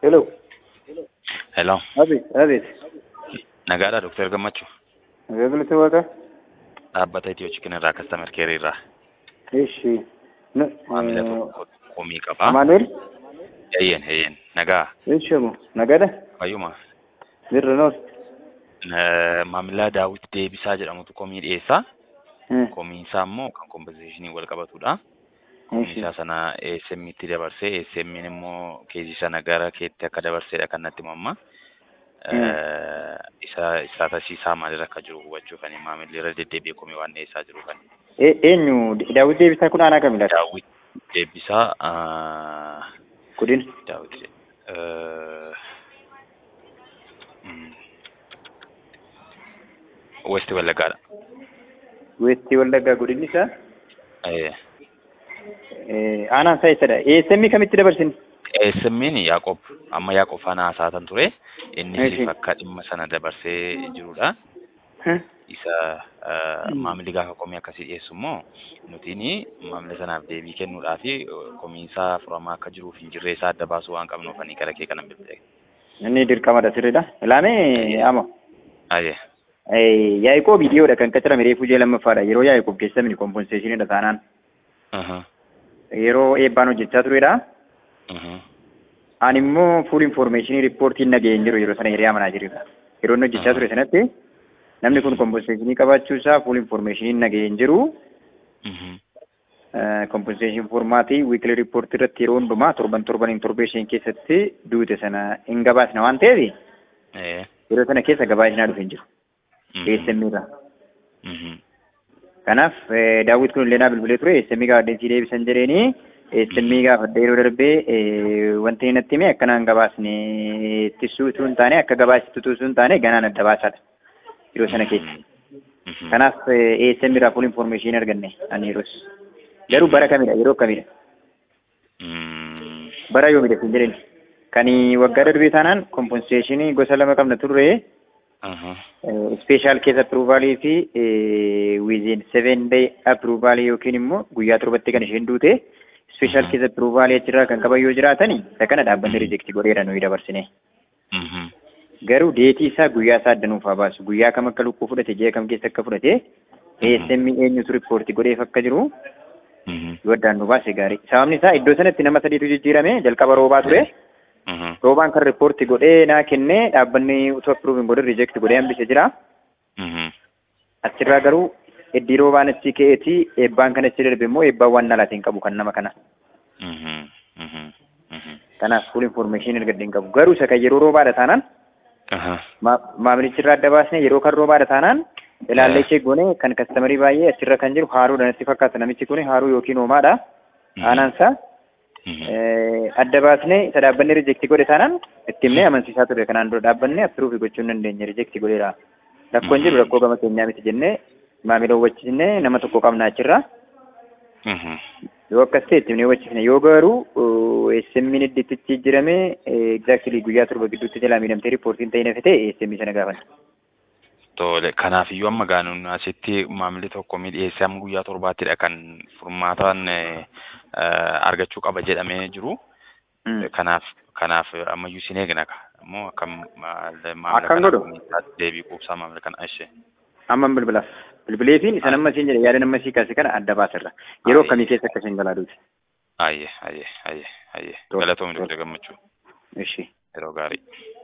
Hello. Hello. Abid. Nagaadha Dr. Gammachuu. Bilbilisa waaqa. Dhaabbata Itiyoo Chicken irraa Customer Care irraa. Ishi. Maamila tokko komii qaba. Amaanuel. Heeyyen nagaa. Ishamu. Nagaadha. Fayyuma. Birra noos. Maamila Daawit Deebisaa jedhamutu komii dhiyeessaa. Komiin isaa immoo kan kompenseeshinii wal qabatudha. Komiin isaa sana ASM itti dabarsee ASM immoo keezii sana gara keetti akka dabarseedha kan natti himamma. Isa tasiisaa maalirra akka jiru hubachuufani maamilli irra deddeebi'ee komii waan dhiyeessaa jiru kan. Eenyu Daawit Deebisaa kun aanaa kamidha? Daawit Deebisaa Godina. Daawit West Wallaggaadha. West Wallaggaa godinni isaa? Eh. Aanaan isaa eessadha? ASM kamitti dabarsin? ASM'n Yaaqoob amma Yaaqoob faana haasa'atan ture. Inni akka dhimma sana dabarsee jirudha. Isa maamilli gaafa komii akkasii dhiyeessu immoo nutiin maamila sanaaf deebii kennuudhaa fi komiinsaa furamaa akka jiruuf hin jirre isaa adda baasuu waan qabnuufanii gara kee kanan bilbilee. Inni dirqamadha sirriidha. Ilaamee ama. Aye. Yaaqoob dhiyoodha kan qacarame reefuu jee lammaffaadha. Yeroo Yaaqoob keessamni kompenseeshiniidha taanaan. Yeroo eebbaan hojjechaa turedha. Ani immoo full information reportiin nageen jiru yeroo sana hiriyaa manaa jirudha. Yeroo inni hojjechaa ture sanatti namni kun kompenseeshinii qabaachuu isaa full information nageen jiru. Compensation formaatii weekly report irratti yeroo hundumaa torban torbee keessatti duute sana hin gabaasna waan ta'eef yeroo sana keessa gabaasnaa dhufe hin jiru. ASM irraa. Kanaaf Daawit kun illee naa bilbilee ture ASM gaafa addeensi deebisan jedheeni ASM gaafa yeroo darbee wanti natti hime akkanaan gabaasne ittisuu utuu hin taane akka gabaasitu utuu hin taane ganaan adda baasaadha yeroo sana keessa. Kanaaf ASM irraa full information arganne ani yeroos. Garuu bara kamidha yeroo kamidha? Bara yoomidha hin jedhani. Kan waggaa darbee taanaan kompenseeshinii gosa lama qabna turre. Special case approval fi within 7 day approval yookiin immoo guyyaa torbatti kan isheen duute special case approval achirraa kan qaban yoo jiraatani isa kana dhaabbanni reject godheera nuyi dabarsine. Garuu deetii isaa guyyaa isaa adda nuuf haa baasu guyyaa kam akka lukkuu fudhate ji'a kam keessa akka fudhate ASM eenyutu riippoortii godheef akka jiru yoo addaan nu baase gaarii. Sababni isaa iddoo sanatti nama sadiitu jijjiirame jalqaba roobaa ture. Roobaan kan riippoortii godhee naa kennee dhaabbanni utuu approoving godhe reject godhee hambise jira. Achirraa garuu iddii roobaan achi ka'eeti eebbaan kan achi darbe immoo eebbaan waan nalaatiin qabu kan nama kana. Kanaaf full information argadde hin qabu. Garuu isa kan yeroo roobaadha taanaan maamilichi irraa adda baasne yeroo kan roobaadha taanaan ilaallee ishee goone kan kastamarii baay'ee achirra kan jiru haaruudha natti fakkaata namichi kun haaruu yookiin hoomaadha. Aanaansaa adda baasne isa dhaabbanni rejekti godhe taanaan itti himnee amansiisaa ture kanaan dura dhaabbanni appiruufi gochuu hin dandeenye rejekti godheera. Rakkoon jiru rakkoo gama keenyaa miti jennee maamila hubachiisnee nama tokko qabna achirraa. Yoo akkas ta'e itti himnee hubachiisne yoo garuu ASM'n iddittichi jijjiiramee exactly guyyaa torba gidduutti jalaa miidhamtee riippoortiin ta'in hafe ta'e ASM sana gaafanna. Tole kanaaf iyyuu amma gaanuun asitti maamilli tokko dhiyeessee amma guyyaa torbaattidha kan furmaataan argachuu qaba jedhamee jiru. Kanaaf ammayyuu sin eegna ammoo akkam maamila kana deebii quubsaa maamila kana ishee. Amma bilbilaaf bilbileefiin isa nama siin jedhe yaada nama sii kaase kana adda baasirra yeroo akkamii keessa akka isheen galaa duuti. Ayyee. Galatoomni Dr. Gammachuu. Ishi. Yeroo gaarii.